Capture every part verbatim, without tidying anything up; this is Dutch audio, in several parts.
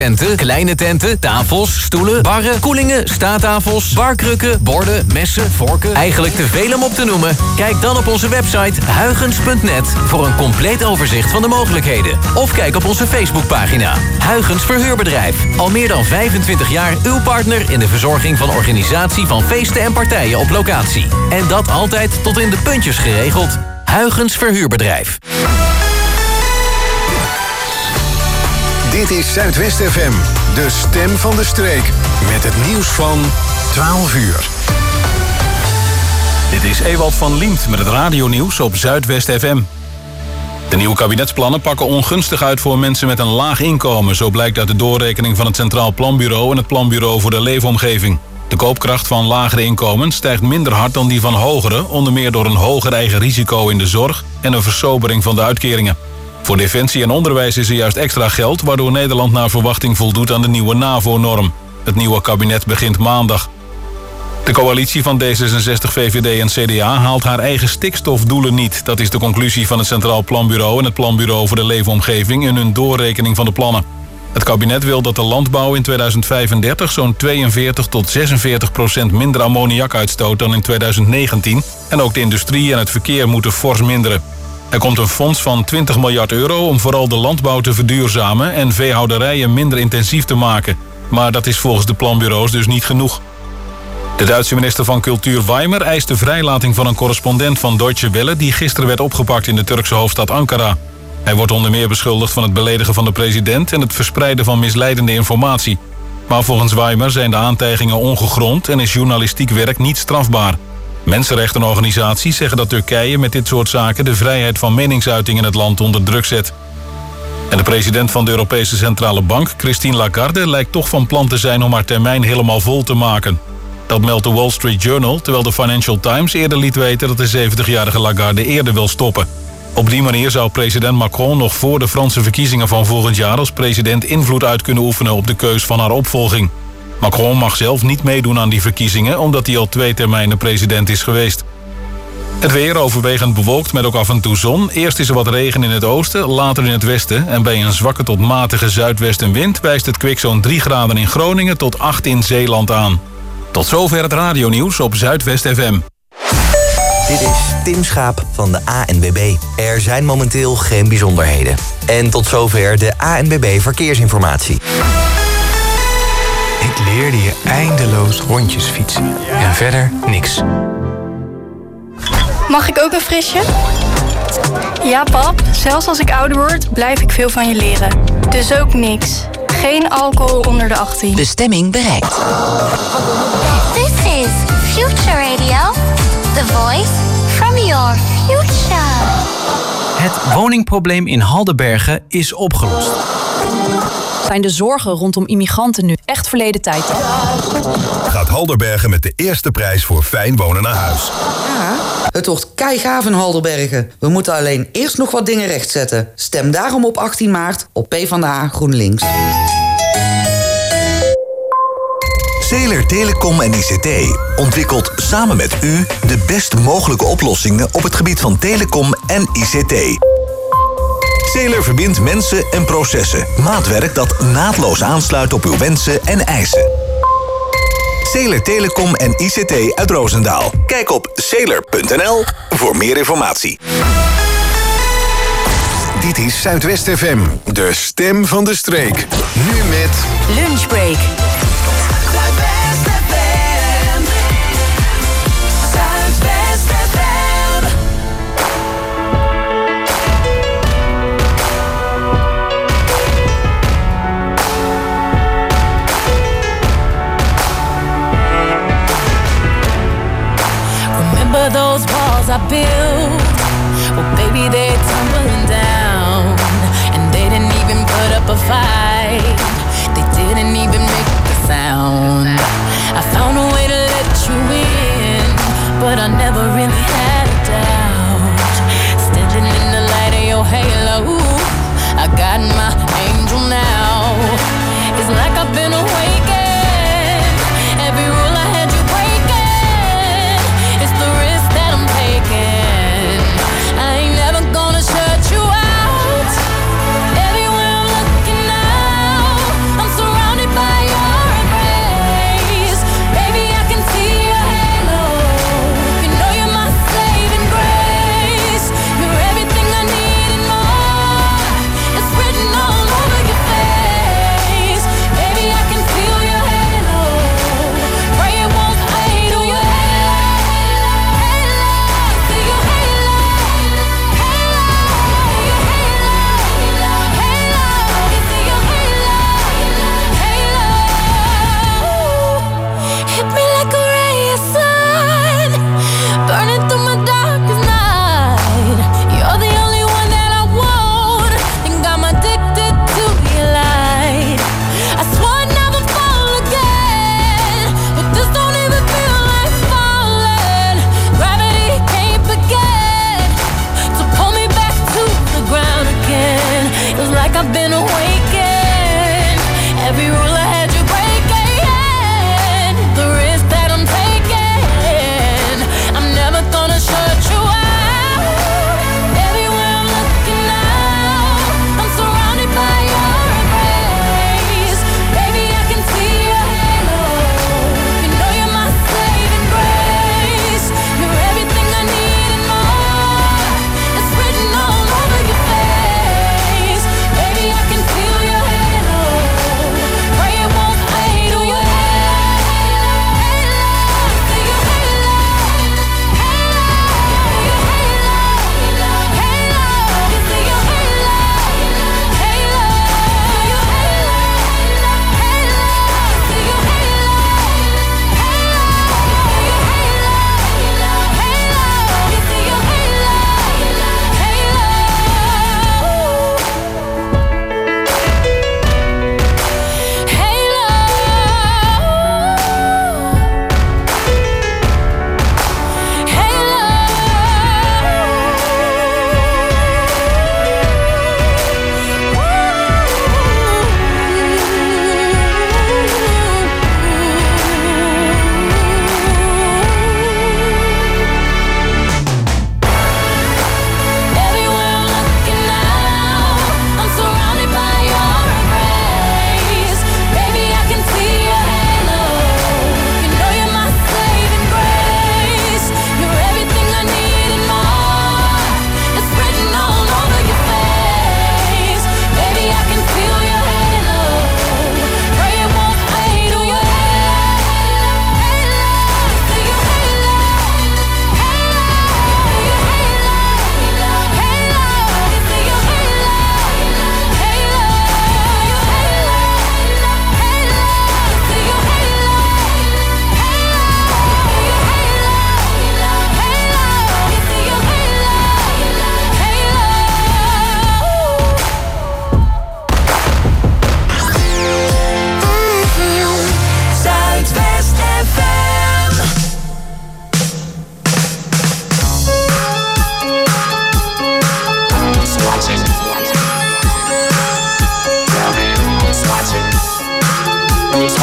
Tenten, kleine tenten, tafels, stoelen, barren, koelingen, staattafels, barkrukken, borden, messen, vorken. Eigenlijk te veel om op te noemen. Kijk dan op onze website huygens punt net voor een compleet overzicht van de mogelijkheden. Of kijk op onze Facebookpagina. Huygens Verhuurbedrijf. Al meer dan vijfentwintig jaar uw partner in de verzorging van organisatie van feesten en partijen op locatie. En dat altijd tot in de puntjes geregeld. Huygens Verhuurbedrijf. Dit is Zuidwest F M, de stem van de streek. Met het nieuws van twaalf uur. Dit is Ewald van Liemt met het radionieuws op Zuidwest F M. De nieuwe kabinetsplannen pakken ongunstig uit voor mensen met een laag inkomen. Zo blijkt uit de doorrekening van het Centraal Planbureau en het Planbureau voor de Leefomgeving. De koopkracht van lagere inkomens stijgt minder hard dan die van hogere, onder meer door een hoger eigen risico in de zorg en een versobering van de uitkeringen. Voor defensie en onderwijs is er juist extra geld, waardoor Nederland naar verwachting voldoet aan de nieuwe NAVO-norm. Het nieuwe kabinet begint maandag. De coalitie van D zesenzestig, V V D en C D A haalt haar eigen stikstofdoelen niet. Dat is de conclusie van het Centraal Planbureau en het Planbureau voor de Leefomgeving in hun doorrekening van de plannen. Het kabinet wil dat de landbouw in tweeduizend vijfendertig zo'n tweeënveertig tot zesenveertig procent minder ammoniak uitstoot dan in tweeduizend negentien. En ook de industrie en het verkeer moeten fors minderen. Er komt een fonds van twintig miljard euro om vooral de landbouw te verduurzamen en veehouderijen minder intensief te maken. Maar dat is volgens de planbureaus dus niet genoeg. De Duitse minister van Cultuur Weimer eist de vrijlating van een correspondent van Deutsche Welle die gisteren werd opgepakt in de Turkse hoofdstad Ankara. Hij wordt onder meer beschuldigd van het beledigen van de president en het verspreiden van misleidende informatie. Maar volgens Weimer zijn de aantijgingen ongegrond en is journalistiek werk niet strafbaar. Mensenrechtenorganisaties zeggen dat Turkije met dit soort zaken de vrijheid van meningsuiting in het land onder druk zet. En de president van de Europese Centrale Bank, Christine Lagarde, lijkt toch van plan te zijn om haar termijn helemaal vol te maken. Dat meldt de Wall Street Journal, terwijl de Financial Times eerder liet weten dat de zeventigjarige Lagarde eerder wil stoppen. Op die manier zou president Macron nog voor de Franse verkiezingen van volgend jaar als president invloed uit kunnen oefenen op de keus van haar opvolging. Macron mag zelf niet meedoen aan die verkiezingen omdat hij al twee termijnen president is geweest. Het weer overwegend bewolkt met ook af en toe zon. Eerst is er wat regen in het oosten, later in het westen. En bij een zwakke tot matige zuidwestenwind wijst het kwik zo'n drie graden in Groningen tot acht in Zeeland aan. Tot zover het radionieuws op Zuidwest F M. Dit is Tim Schaap van de A N W B. Er zijn momenteel geen bijzonderheden. En tot zover de A N W B Verkeersinformatie. Ik leerde je eindeloos rondjes fietsen. En verder niks. Mag ik ook een frisje? Ja, pap. Zelfs als ik ouder word, blijf ik veel van je leren. Dus ook niks. Geen alcohol onder de achttien. Bestemming bereikt. This is Future Radio. The voice from your future. Het woningprobleem in Haldenbergen is opgelost. Zijn de zorgen rondom immigranten nu echt verleden tijd? Gaat Haldenbergen met de eerste prijs voor fijn wonen naar huis. Ja, het wordt keigaaf in Haldenbergen. We moeten alleen eerst nog wat dingen rechtzetten. Stem daarom op achttien maart op PvdA GroenLinks. Zeeler Telecom en I C T ontwikkelt samen met u de best mogelijke oplossingen op het gebied van telecom en I C T. Zeeler verbindt mensen en processen. Maatwerk dat naadloos aansluit op uw wensen en eisen. Zeeler Telecom en I C T uit Roosendaal. Kijk op zeeler punt n l voor meer informatie. Dit is Zuidwest F M, de stem van de streek. Nu met Lunchbreak. Those walls I built, well baby they're tumbling down. And they didn't even put up a fight, they didn't even make a sound. I found a way to let you in, but I never really had a doubt. Standing in the light of your halo, I got my angel now. It's like I've been awakened, every rule I had you breaking. It's the risk that I'm taking, I ain't never gonna shut you out. Everywhere I'm looking now,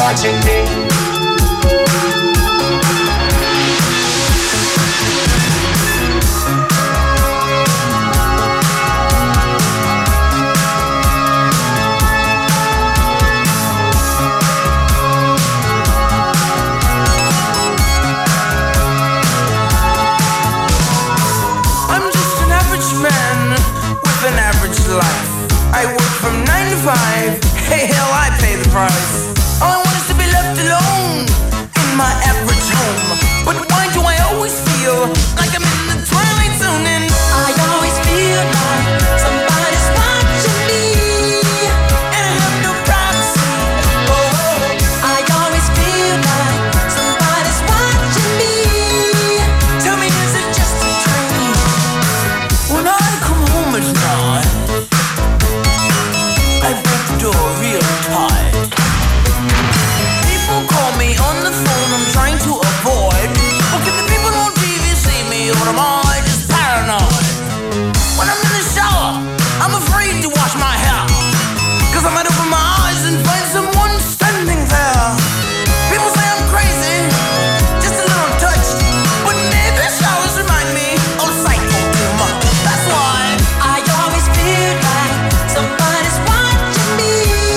watching me. I work from nine to five. Hey, hell, I pay the price. All I want is to be left alone in my average home. But why do I always feel like I'm in the twilight zone? And I always feel like somebody's watching me, and I have no privacy. Oh, I always feel like somebody's watching me. Tell me, is it just a dream? When I come home at night, door real tight. People call me on the phone, I'm trying to avoid. But can the people on T V see me, or am I just paranoid? When I'm in the shower, I'm afraid to wash my hair, cause I might open my eyes and find someone standing there. People say I'm crazy, just a little touched, but maybe showers remind me of psycho too much. That's why I always feel like somebody's watching me.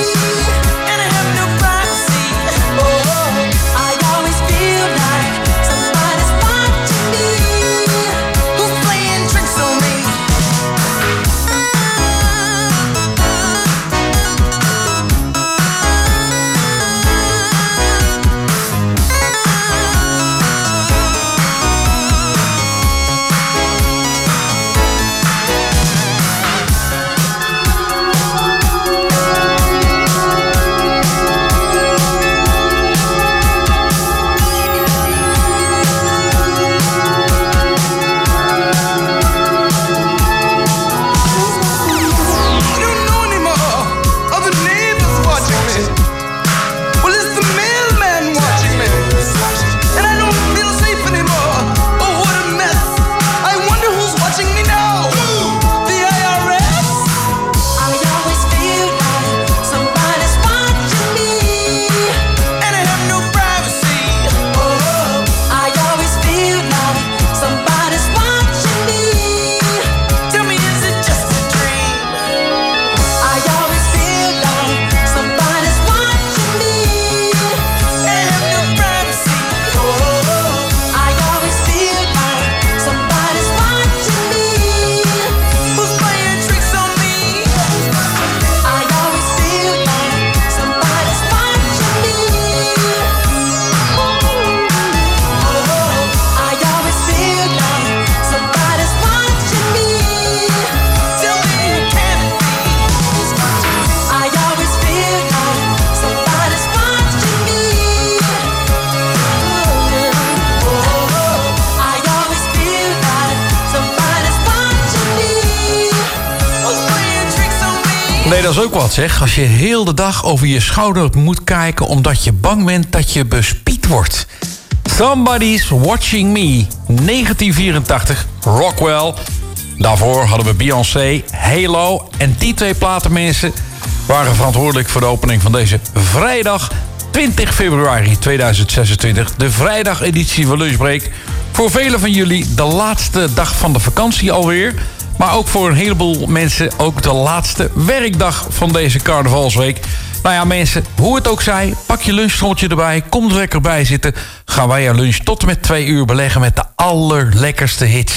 Nee, dat is ook wat, zeg. Als je heel de dag over je schouder moet kijken omdat je bang bent dat je bespied wordt. Somebody's Watching Me, negentien vierentachtig, Rockwell. Daarvoor hadden we Beyoncé, Halo. En die twee platenmensen waren verantwoordelijk voor de opening van deze vrijdag twintig februari tweeduizend zesentwintig. De vrijdageditie van Lunchbreak. Voor velen van jullie de laatste dag van de vakantie alweer. Maar ook voor een heleboel mensen ook de laatste werkdag van deze carnavalsweek. Nou ja, mensen, hoe het ook zij, pak je lunchtrommeltje erbij, kom er lekker bij zitten. Gaan wij jouw lunch tot en met twee uur beleggen met de allerlekkerste hits.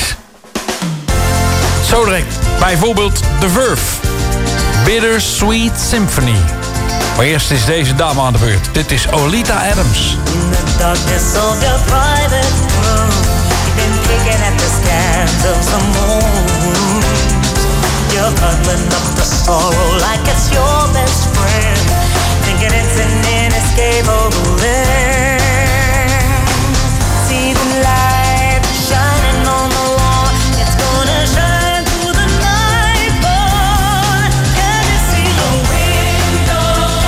Zo direct, bijvoorbeeld The Verve, Bittersweet Symphony. Maar eerst is deze dame aan de beurt. Dit is Oleta Adams. In the darkness of your private room, you've been picking at the scans of some moon. You're cuddling up the sorrow like it's your best friend, thinking it's an inescapable end. See the light shining on the wall, it's gonna shine through the night, boy. Can you see the window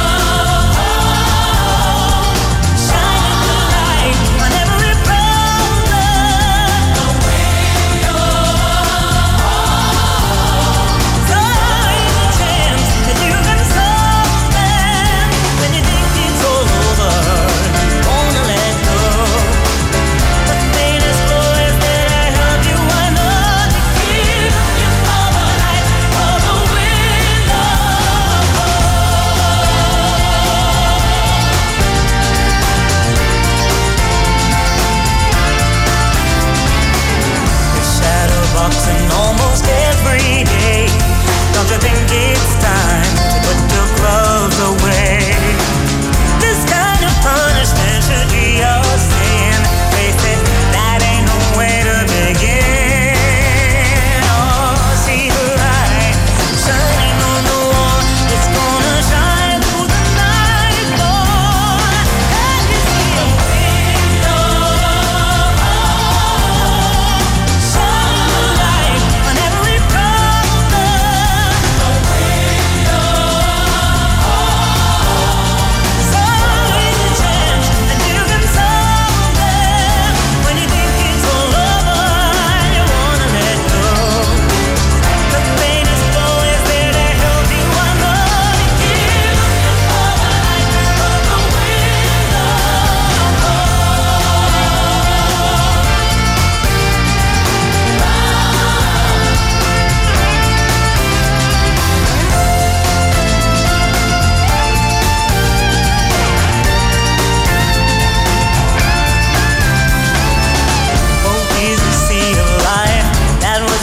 shining the light on every problem? The window time the chance that you can solve them when you think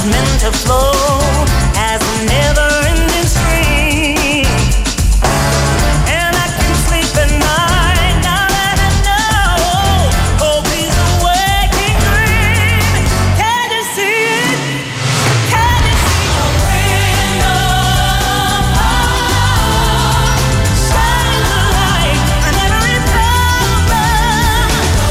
love's meant to flow as a never-ending stream. And I can sleep at night now that I know hope is a waking dream. Can you see it? Can you see your freedom? Shine the light on every problem.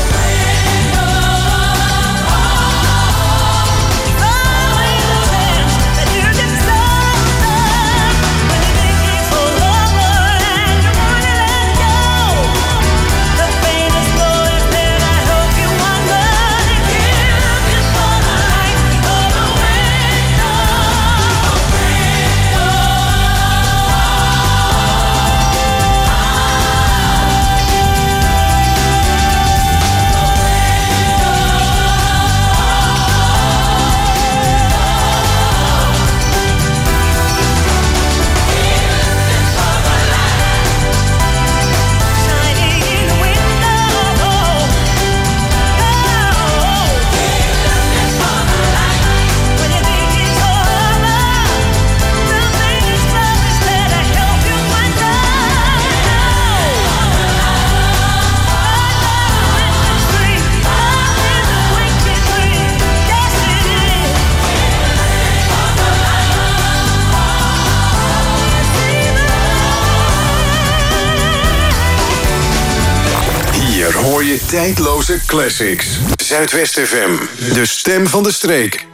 Hier hoor je tijdloze classics. Zuidwest F M, de stem van de streek.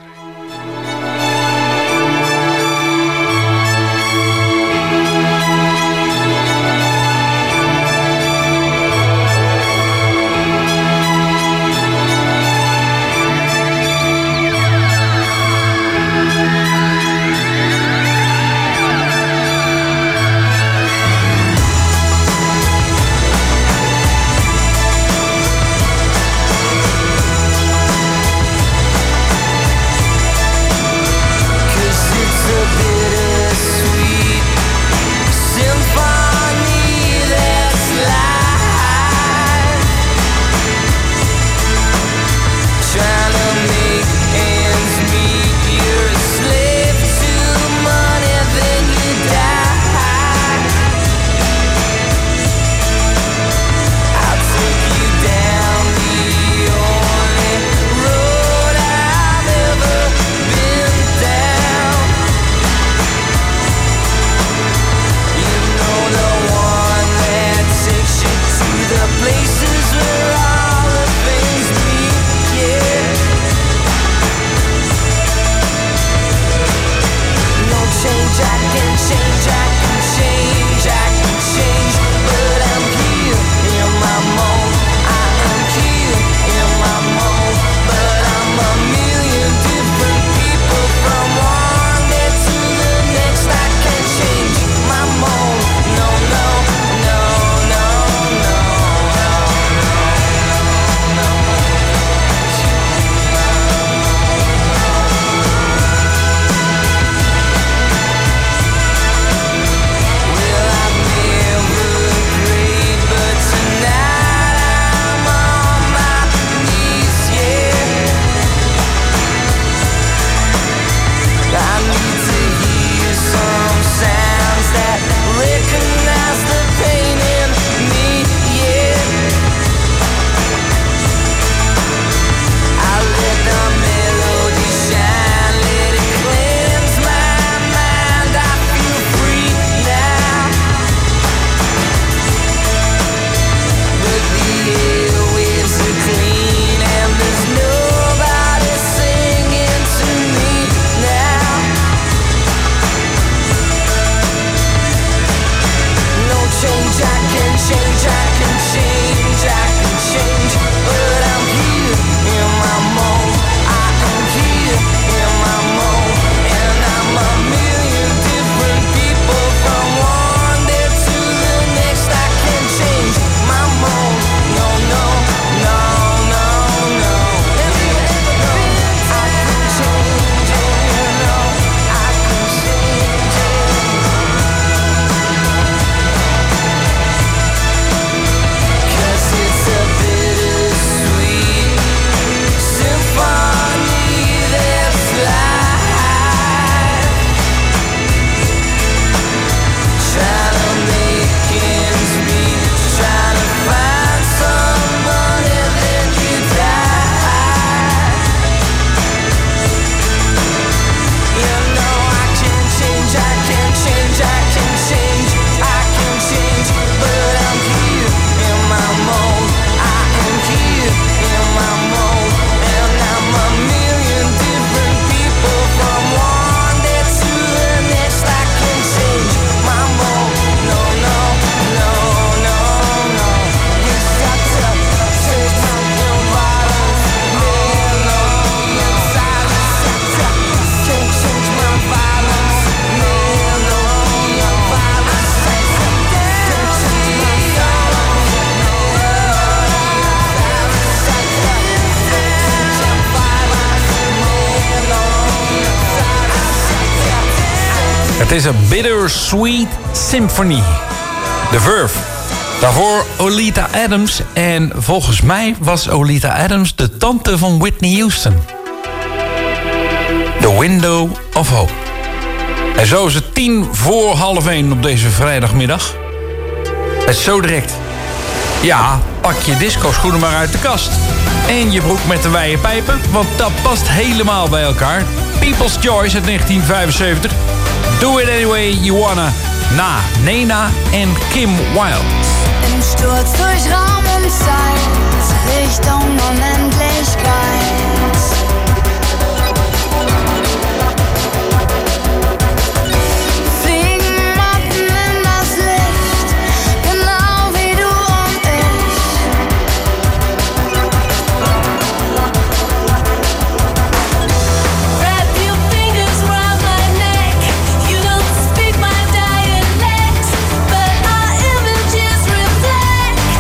Het is een bittersweet symphony. The Verve. Daarvoor Oleta Adams. En volgens mij was Oleta Adams de tante van Whitney Houston. The Window of Hope. En zo is het tien voor half één op deze vrijdagmiddag. Het is zo direct. Ja, pak je disco-schoenen maar uit de kast. En je broek met de wijde pijpen, want dat past helemaal bij elkaar. People's Choice uit negentien vijfenzeventig. Do it anyway you wanna. Na Nena en Kim Wilde. Im Sturz durch Raum und Zeit, Richtung Unendlichkeit. Reflect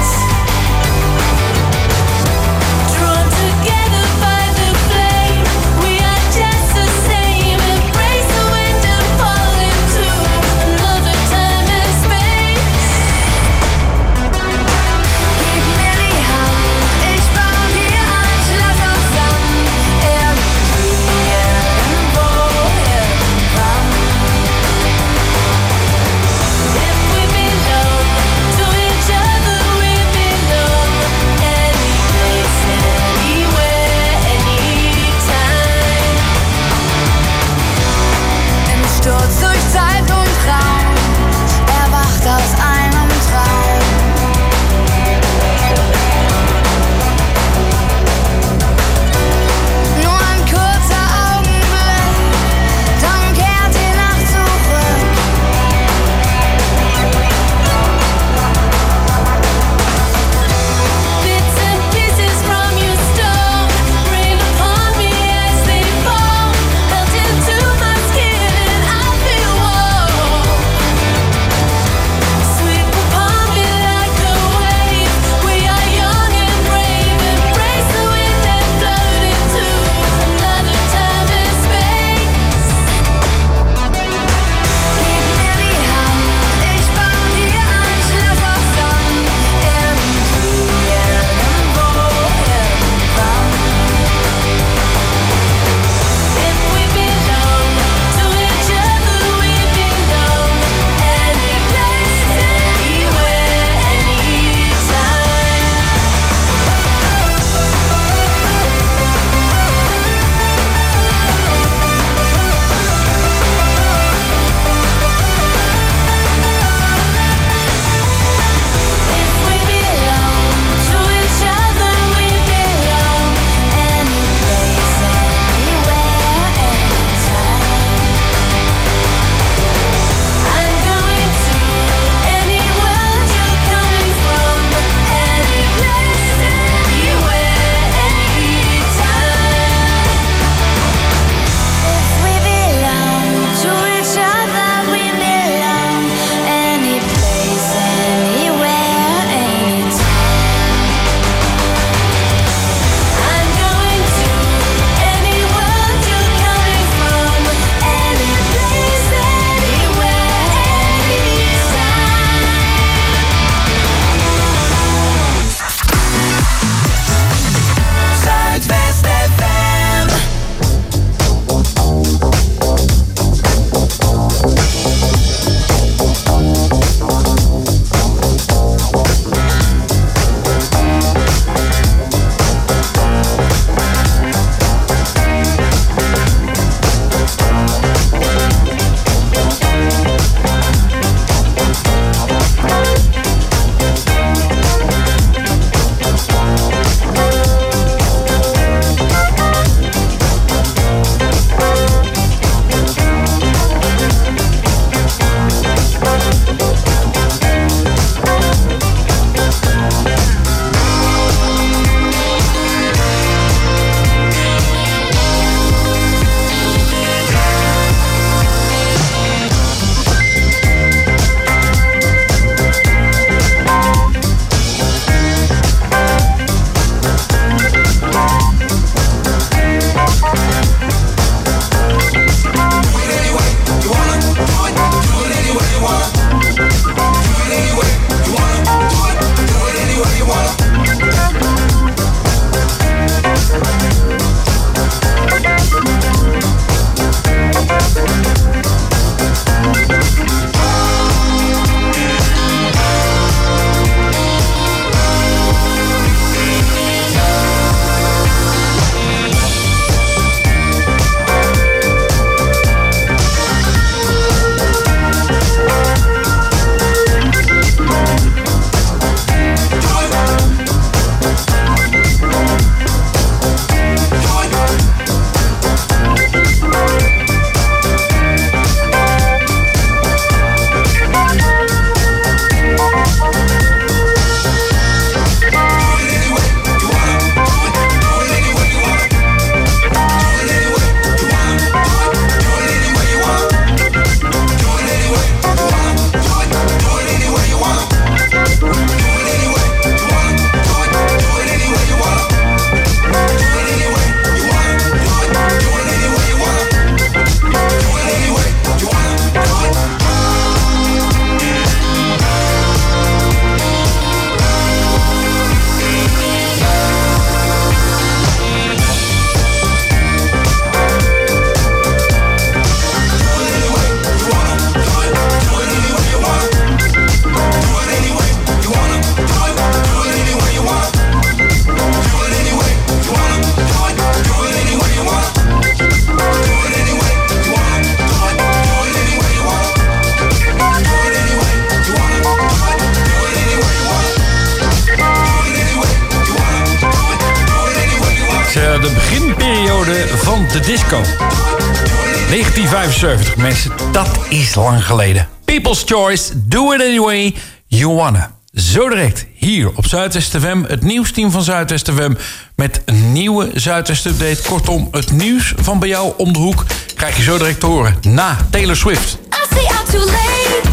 uh, de beginperiode van de disco. negentien vijfenzeventig, mensen, dat is lang geleden. People's Choice, Do It Anyway, You Wanna. Zo direct, hier op Zuidwest F M, het nieuwsteam van Zuidwest F M... met een nieuwe Zuidwest Update. Kortom, het nieuws van bij jou om de hoek... krijg je zo direct te horen na Taylor Swift. I say I'm too late.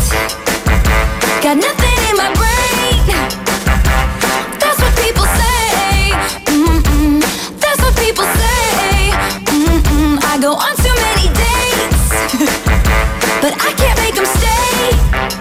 Got nothing in my brain. That's what people say. Mm-mm. That's what people say. Mm-mm. I go on too many dates. But I can't make them stay.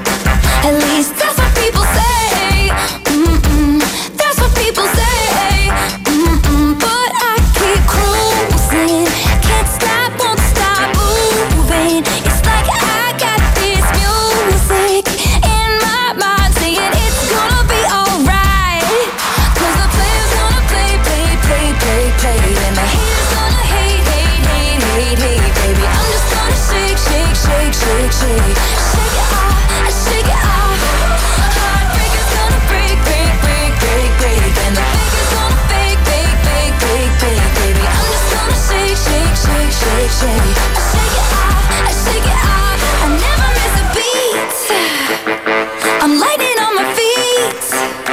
At least that's what people say. Mm-mm. That's what people say. Mm-mm. But I keep cruising. Can't stop, won't stop moving. It's like I got this music in my mind saying it's gonna be alright. Cause the player's gonna play, play, play, play, play. And the haters gonna hate, hate, hate, hate, hate, baby. I'm just gonna shake, shake, shake, shake, shake. Shake it off, I shake it off. Heartbreaker's gonna break, break, break, break, break. And the faker's gonna fake, fake, fake, fake, fake, baby. I'm just gonna shake, shake, shake, shake, shake. I shake it off, I shake it off. I never miss a beat. I'm lighting on my feet.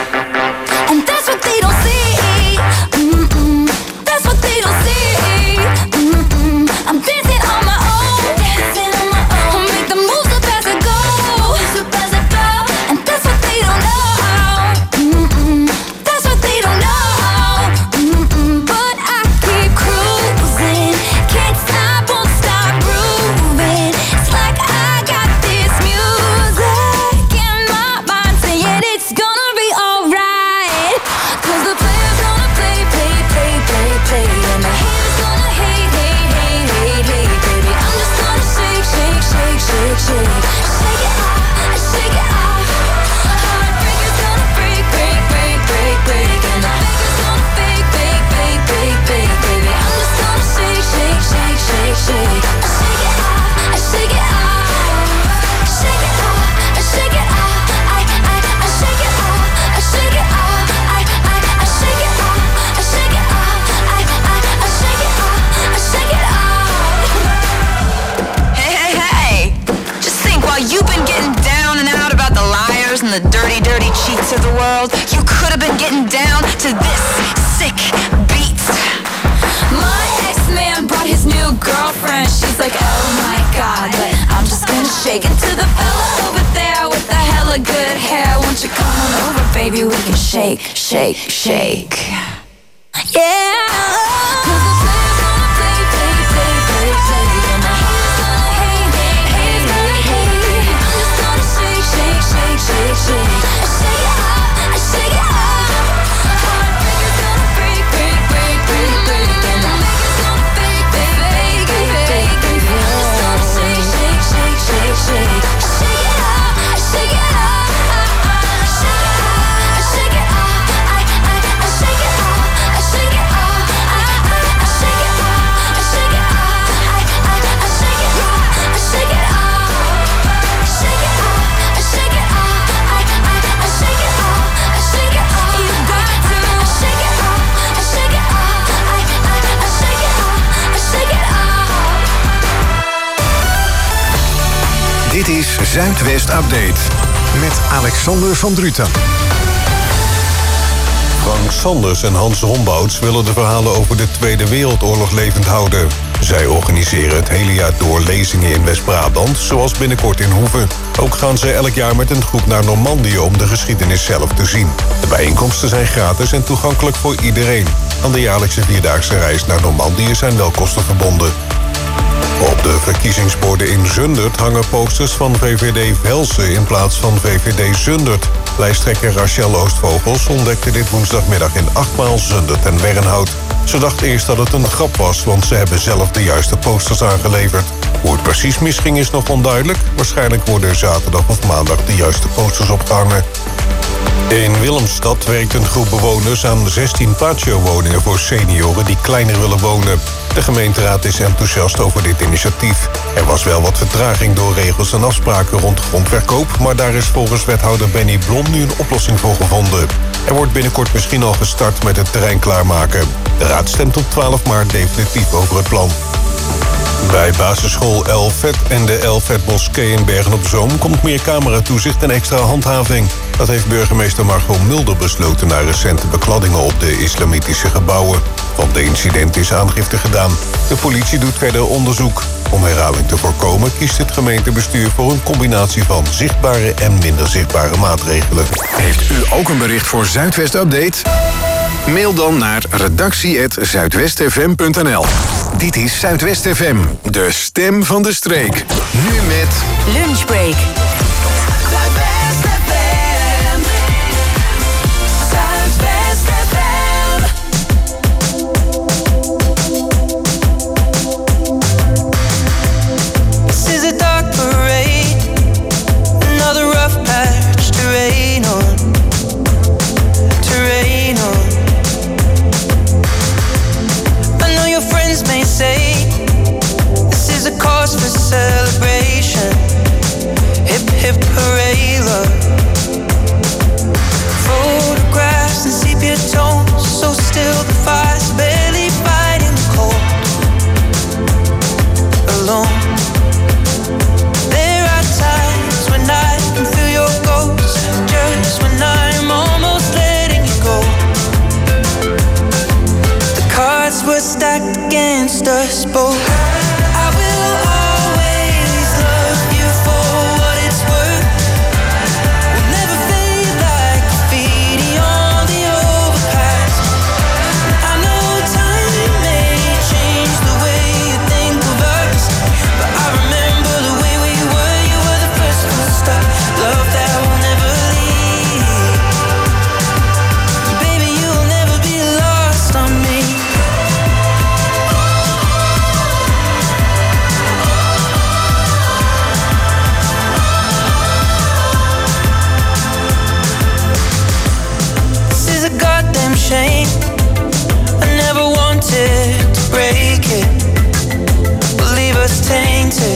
And that's what they don't see. Mm-mm. That's what they don't see. Mm-mm. I'm dancing on my own. Dancing on my own. I'll make the moves up as I go. Up as I go. And that's what they don't know. Mm-mm. That's what they don't know. Mm-mm. But I keep cruising. Can't stop, won't stop grooving. It's like I got this music in my mind saying it's gonna be alright. Cause the player's gonna play, play, play, play, play. And the haters gonna hate, hate, hate, hate, hate, baby. I'm just gonna shake, shake, shake, shake, shake. Shake it off, I shake it off. Heartbreaker's gonna break, break, break, break, break. And the faker's gonna fake, fake, fake, fake, fake, baby. I'm just gonna shake, shake, shake, shake, shake. I shake it off, I shake it off. Shake it off, I shake it off. I, I, I shake it off, I shake it off. I, I, I shake it off, I shake it off. I, I, I shake it off, I shake it off. Hey, hey, hey! Just think, while you've been getting down and out about the liars and the dirty, dirty cheats of the world, you could have been getting down to this sick beat. My ex-man brought his new girlfriend. She's like, oh my god, but I'm just gonna shake it to the fella over there with the hella good hair. Won't you come on over, baby? We can shake, shake, shake. Yeah. Cause the player's gonna play, play, play, play, play. And the haters gonna hate, hate, hate, hate, hate. I'm just gonna shake, shake, shake, shake, shake. I shake it off, I shake it off. Heartbreaker's gonna break, break, break, break, break. And the faker's gonna fake, fake, fake, fake, fake, fake. I'm just gonna shake, shake, shake, shake, shake. I shake it off, I shake it off. I shake it off, I shake it off. I, I, I shake it off, I shake it off. I, I, I shake it off, I shake it off. I, I, I shake it off, I shake it off. Shake it off, I shake it off. I, I, I shake it off, I shake it off. You got to shake it off, I shake it off. I, I, I shake it off, I shake it off. Dit is Zuidwest Update met Alexander van Druten. Frank Sanders en Hans Rombouts willen de verhalen over de Tweede Wereldoorlog levend houden. Zij organiseren het hele jaar door lezingen in West-Brabant, zoals binnenkort in Hoeve. Ook gaan zij elk jaar met een groep naar Normandië om de geschiedenis zelf te zien. De bijeenkomsten zijn gratis en toegankelijk voor iedereen. Aan de jaarlijkse vierdaagse reis naar Normandië zijn wel kosten verbonden. Op de verkiezingsborden in Zundert hangen posters van V V D Velsen in plaats van V V D Zundert. Lijsttrekker Rachel Oostvogels ontdekte dit woensdagmiddag in achtmaal Zundert en Wernhout. Ze dacht eerst dat het een grap was, want ze hebben zelf de juiste posters aangeleverd. Hoe het precies misging is nog onduidelijk. Waarschijnlijk worden zaterdag of maandag de juiste posters opgehangen. In Willemstad werkt een groep bewoners aan zestien patio-woningen voor senioren die kleiner willen wonen. De gemeenteraad is enthousiast over dit initiatief. Er was wel wat vertraging door regels en afspraken rond grondverkoop, maar daar is volgens wethouder Benny Blom nu een oplossing voor gevonden. Er wordt binnenkort misschien al gestart met het terrein klaarmaken. De raad stemt op twaalf maart definitief over het plan. Bij basisschool Elvet en de Elvet Moskee in Bergen-op-Zoom komt meer cameratoezicht en extra handhaving. Dat heeft burgemeester Margot Mulder besloten na recente bekladdingen op de islamitische gebouwen. Van de incident is aangifte gedaan. De politie doet verder onderzoek. Om herhaling te voorkomen kiest het gemeentebestuur voor een combinatie van zichtbare en minder zichtbare maatregelen. Heeft u ook een bericht voor Zuidwest Update? Mail dan naar redactie apenstaartje zuidwestfm punt n l. Dit is Zuidwest F M, de stem van de streek. Nu met Lunchbreak. Zuidwest F M. Zuidwest F M. This is a dark parade, another rough patch to rain on, to rain on. I know your friends may say this is a cause for celebration. Hip hip hooray, love. Photographs and sepia tones, so still the fire's barely fighting the cold. Alone. There are times when I can feel your ghost, just when I'm almost letting you go. The cards were stacked against us both. I will always love you for what it's worth. We'll never fade like graffiti on the overpass. I know time may change the way you think of us, but I remember the way we were. You were the first to start. Love that will never leave. Baby, you'll never be lost on me. This is a goddamn shame. I never wanted to break it, but leave us tainted.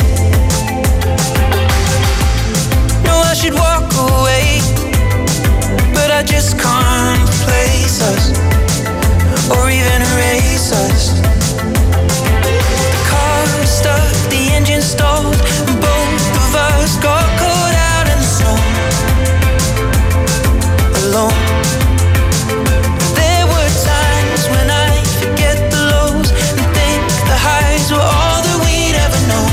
No, I should walk away, but I just can't replace us or even erase us. The car stuck, the engine stalled, and both of us got caught out in the snow. Alone. There were times when I forget the lows and think the highs were all that we'd ever known.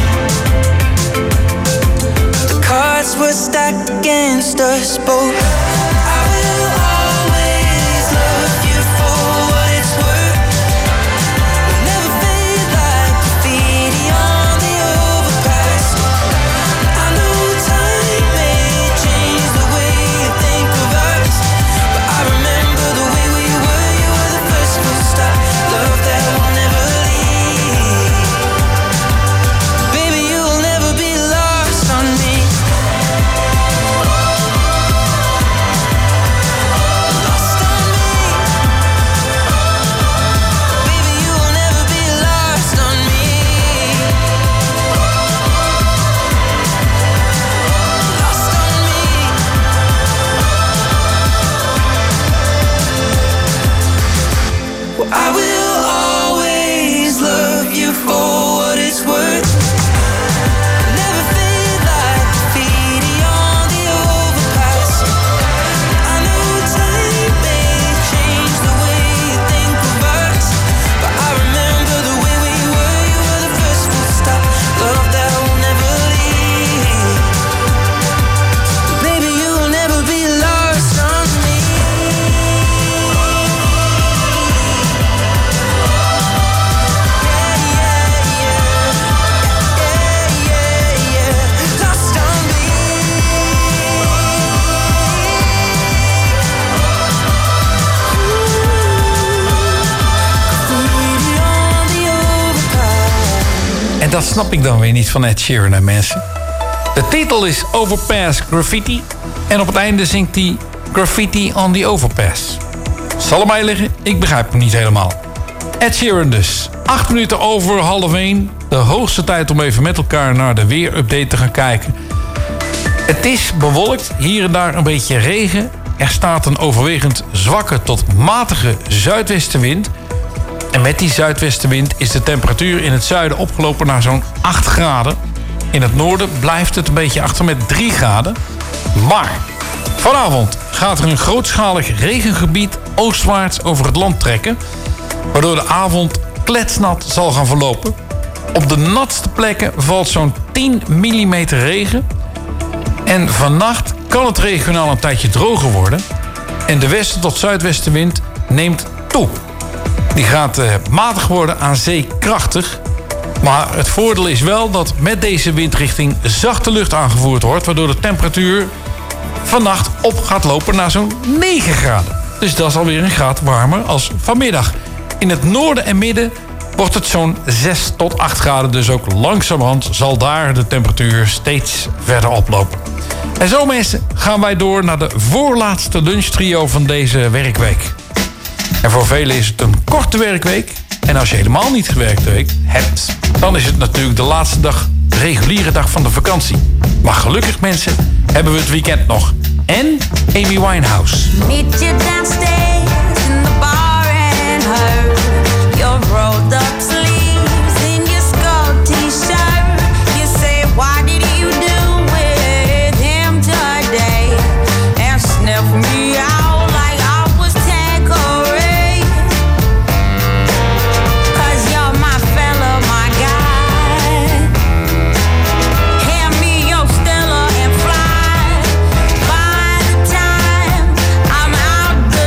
The cards were stacked against us both. I will always love you for what it's worth. We'll never fade like graffiti on the overpass. I know time may change the way you think of us, but I remember the way we were. You were the first to start. Love that will never leave. Baby, you'll never be lost on me. Lost on me. Baby, you'll never be lost on me. Lost on me. Well, I will always love you for what it's worth. Never fade like graffiti on the overpass. I know time may change the way you think of us, but I remember the way we were. You were the first full stop. Love that will never leave. Baby, you'll never be lost on me. Lost on me. Graffiti on the overpass. En dat snap ik dan weer niet van Ed Sheeran, hè, mensen. De titel is Overpass Graffiti. En op het einde zingt hij... Graffiti on the Overpass. Zal er mij liggen? Ik begrijp hem niet helemaal. Ed Sheeran dus. Acht minuten over half één. De hoogste tijd om even met elkaar naar de weerupdate te gaan kijken. Het is bewolkt, hier en daar een beetje regen. Er staat een overwegend zwakke tot matige zuidwestenwind. En met die zuidwestenwind is de temperatuur in het zuiden opgelopen naar zo'n acht graden. In het noorden blijft het een beetje achter met drie graden. Maar vanavond gaat er een grootschalig regengebied oostwaarts over het land trekken, waardoor de avond kletsnat zal gaan verlopen. Op de natste plekken valt zo'n tien millimeter regen. En vannacht kan het regionaal een tijdje droger worden. En de westen tot zuidwestenwind neemt toe. Die gaat uh, matig worden, aan zee krachtig. Maar het voordeel is wel dat met deze windrichting zachte lucht aangevoerd wordt, waardoor de temperatuur vannacht op gaat lopen naar zo'n negen graden. Dus dat is alweer een graad warmer als vanmiddag. In het noorden en midden wordt het zo'n zes tot acht graden. Dus ook langzamerhand zal daar de temperatuur steeds verder oplopen. En zo mensen gaan wij door naar de voorlaatste lunchtrio van deze werkweek. En voor velen is het een korte werkweek. En als je helemaal niet gewerkt hebt, dan is het natuurlijk de laatste dag, de reguliere dag van de vakantie. Maar gelukkig mensen, hebben we het weekend nog. En Amy Winehouse. Meet you downstairs in the bar and her. Your rolled up sleeves in your skull t-shirt. You say, what did you do with him today? And sniff me out like I was Tanqueray. Cause you're my fella, my guy. Hand me your Stella and fly. By the time I'm out the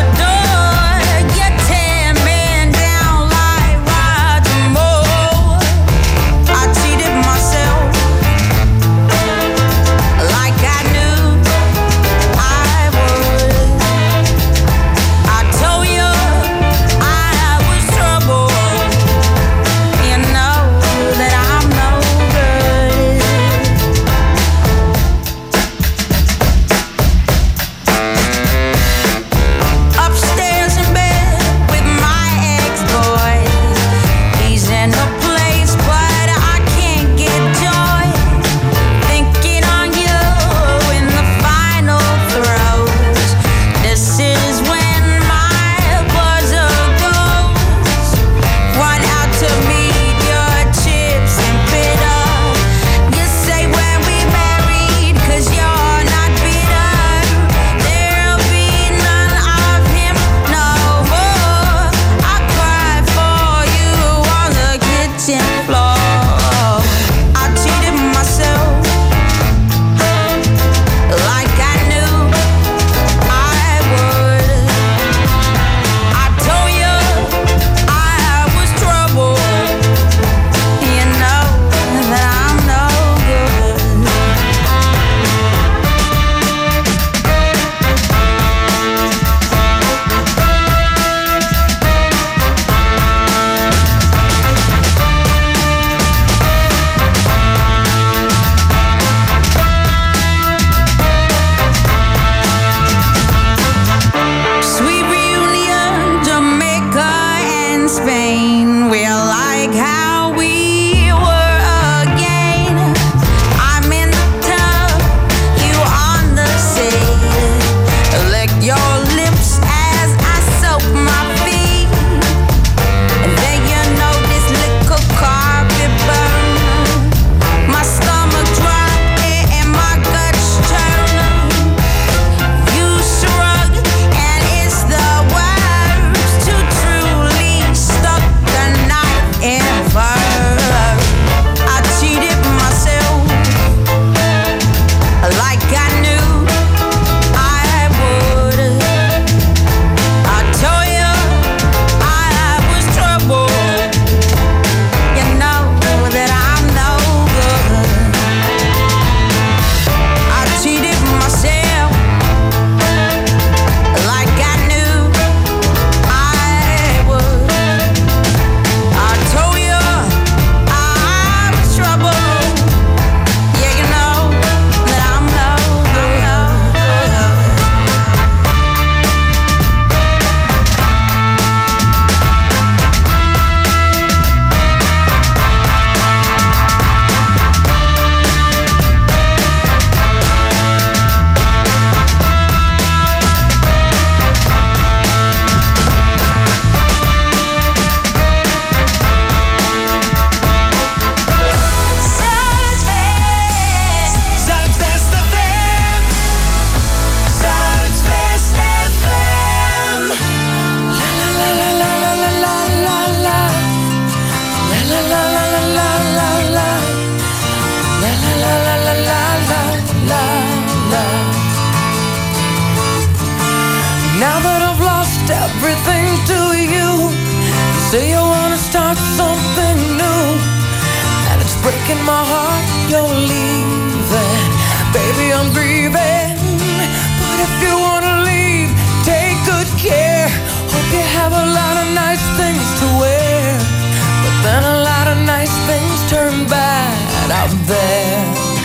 everything to you. You say you wanna start something new, and it's breaking my heart you're leaving. Baby, I'm grieving, but if you wanna leave, take good care. Hope you have a lot of nice things to wear, but then a lot of nice things turn bad out there.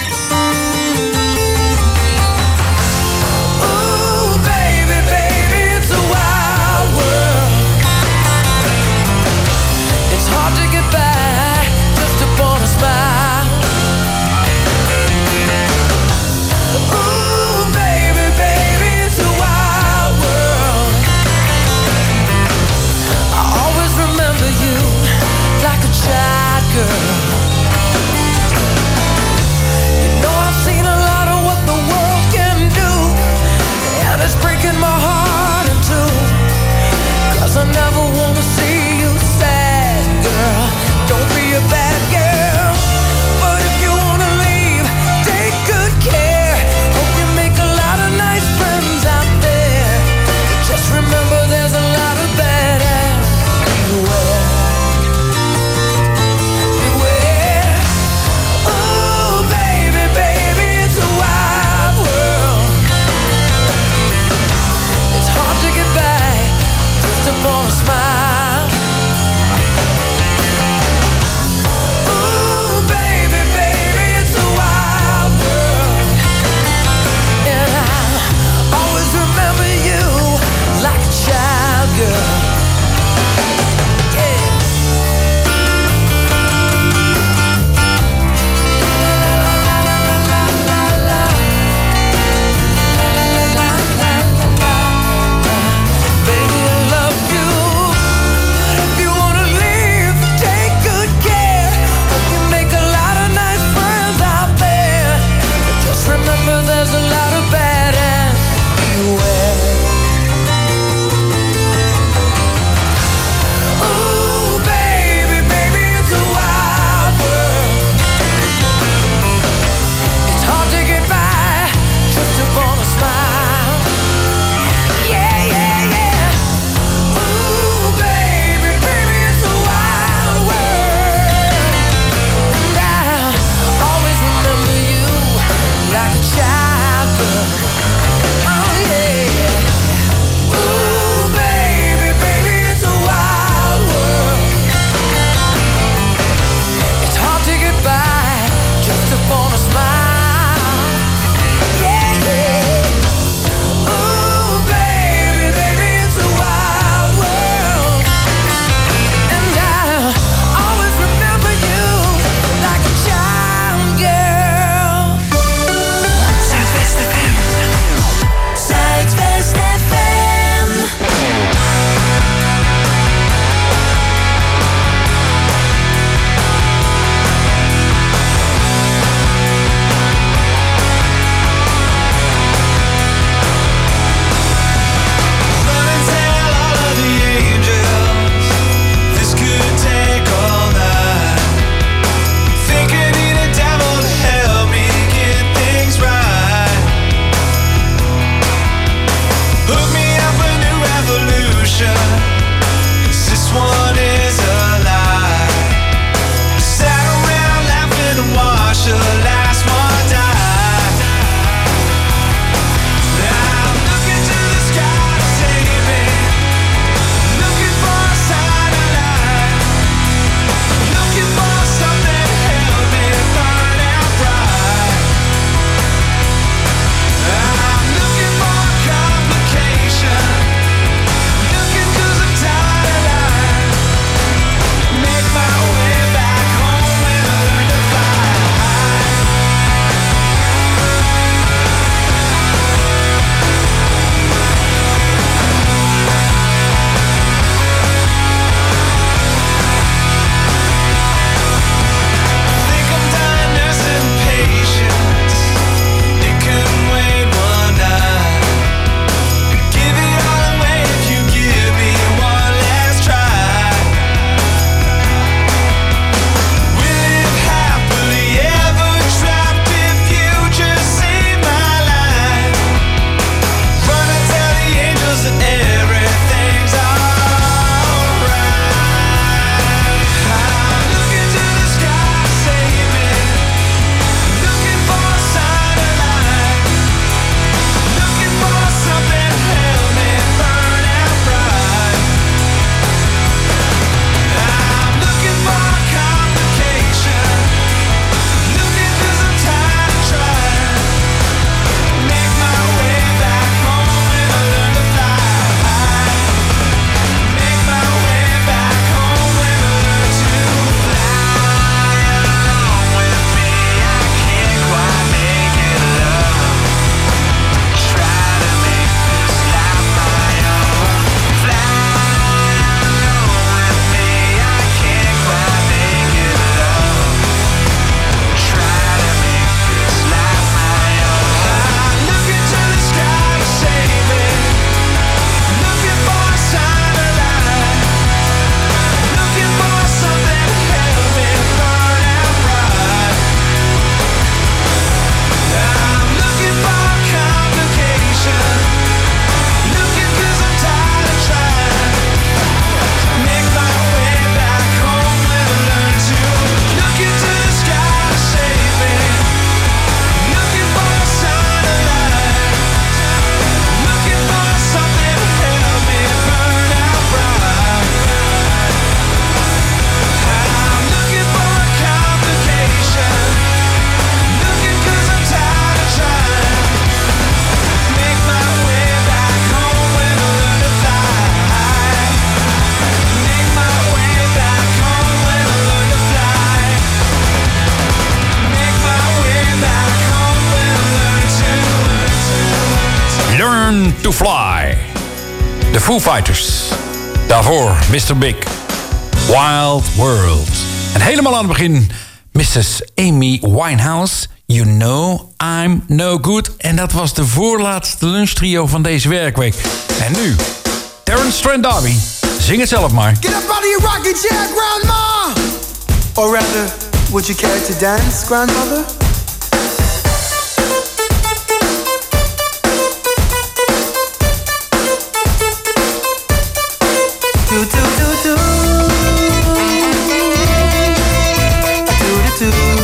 Ooh, baby, baby, it's a wild world. It's hard to get back just upon a smile. Ooh, baby, baby, it's a wild world. I always remember you like a child girl. to Fly. De Foo Fighters. Daarvoor mister Big. Wild World. En helemaal aan het begin missus Amy Winehouse. You know I'm no good. En dat was de voorlaatste lunchtrio van deze werkweek. En nu, Terence Trent D'Arby. Zing het zelf maar. Get up out of your rocking chair, grandma! Or rather, would you care to dance, grandmother? Do, do, do, do. Do, do, do.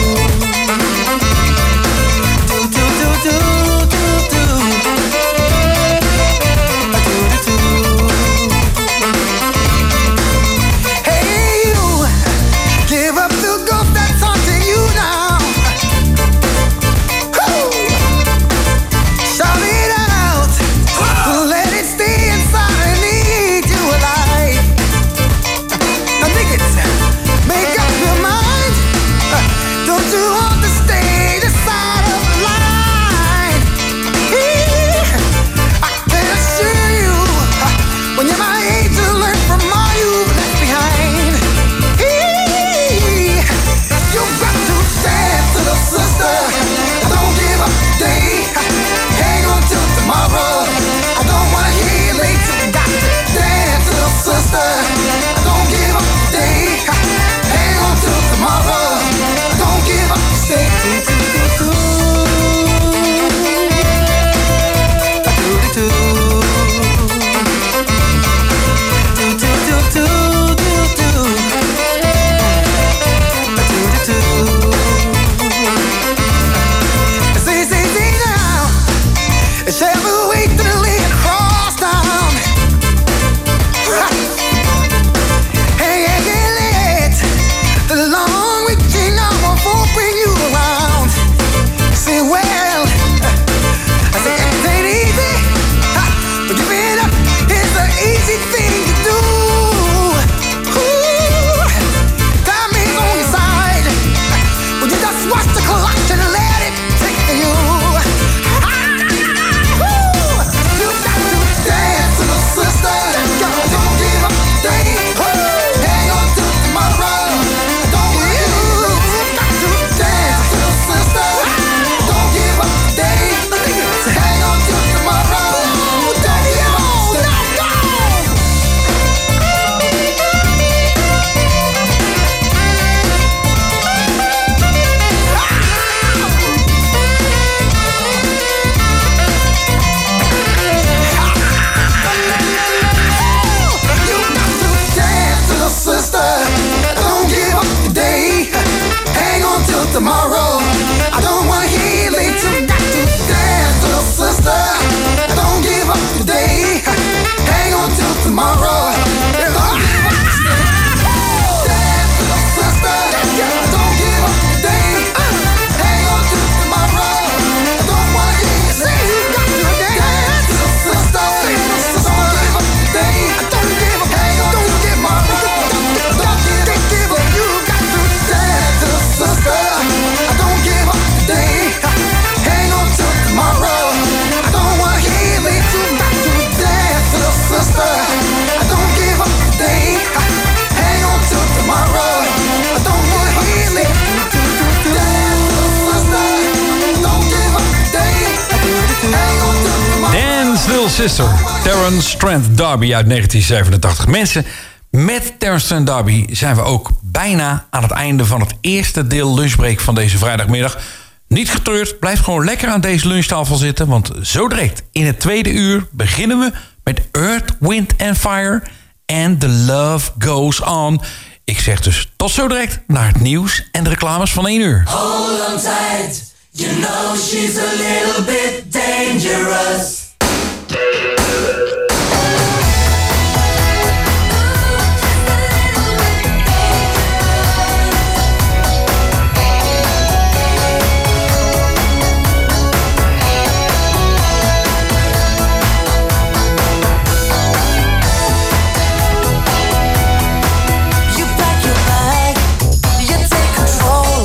Sister, Terence Trent D'Arby uit negentien zevenentachtig. Mensen, met Terence Trent D'Arby zijn we ook bijna aan het einde van het eerste deel lunchbreak van deze vrijdagmiddag. Niet getreurd, blijf gewoon lekker aan deze lunchtafel zitten, want zo direct in het tweede uur beginnen we met Earth, Wind and Fire and The Love Goes On. Ik zeg dus tot zo direct naar het nieuws en de reclames van één uur. Hold on tight, you know she's a little bit dangerous.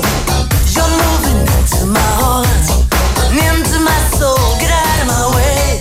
Into my soul, get out of my way.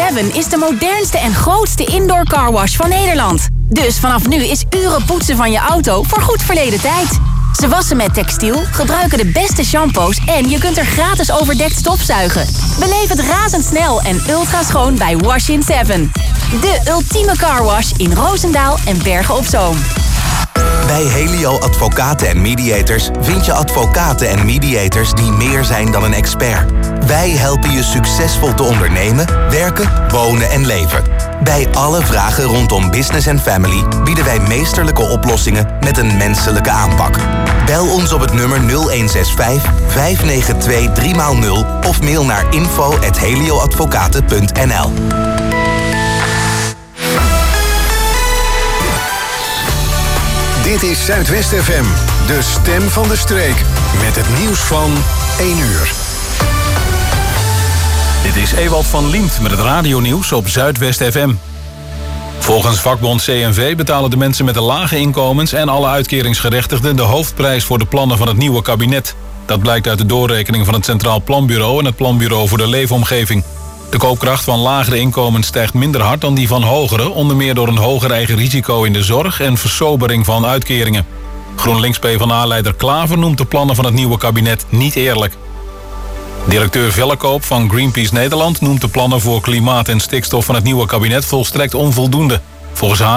zeven is de modernste en grootste indoor carwash van Nederland. Dus vanaf nu is uren poetsen van je auto voor goed verleden tijd. Ze wassen met textiel, gebruiken de beste shampoos en je kunt er gratis overdekt stofzuigen. Beleef het razendsnel en ultra schoon bij Wash in zeven. De ultieme carwash in Roosendaal en Bergen op Zoom. Bij Helio Advocaten en Mediators vind je advocaten en mediators die meer zijn dan een expert. Wij helpen je succesvol te ondernemen, werken, wonen en leven. Bij alle vragen rondom business en family bieden wij meesterlijke oplossingen met een menselijke aanpak. Bel ons op het nummer nul een zes vijf, vijf negen twee, drie nul of mail naar info at helioadvocaten punt n l. Dit is Zuidwest F M, de stem van de streek. Met het nieuws van één uur. Dit is Ewald van Liemt met het radionieuws op Zuidwest F M. Volgens vakbond C N V betalen de mensen met de lage inkomens en alle uitkeringsgerechtigden de hoofdprijs voor de plannen van het nieuwe kabinet. Dat blijkt uit de doorrekening van het Centraal Planbureau en het Planbureau voor de Leefomgeving. De koopkracht van lagere inkomens stijgt minder hard dan die van hogere, onder meer door een hoger eigen risico in de zorg en versobering van uitkeringen. GroenLinks-PvdA-leider Klaver noemt de plannen van het nieuwe kabinet niet eerlijk. Directeur Vellekoop van Greenpeace Nederland noemt de plannen voor klimaat en stikstof van het nieuwe kabinet volstrekt onvoldoende. Volgens haar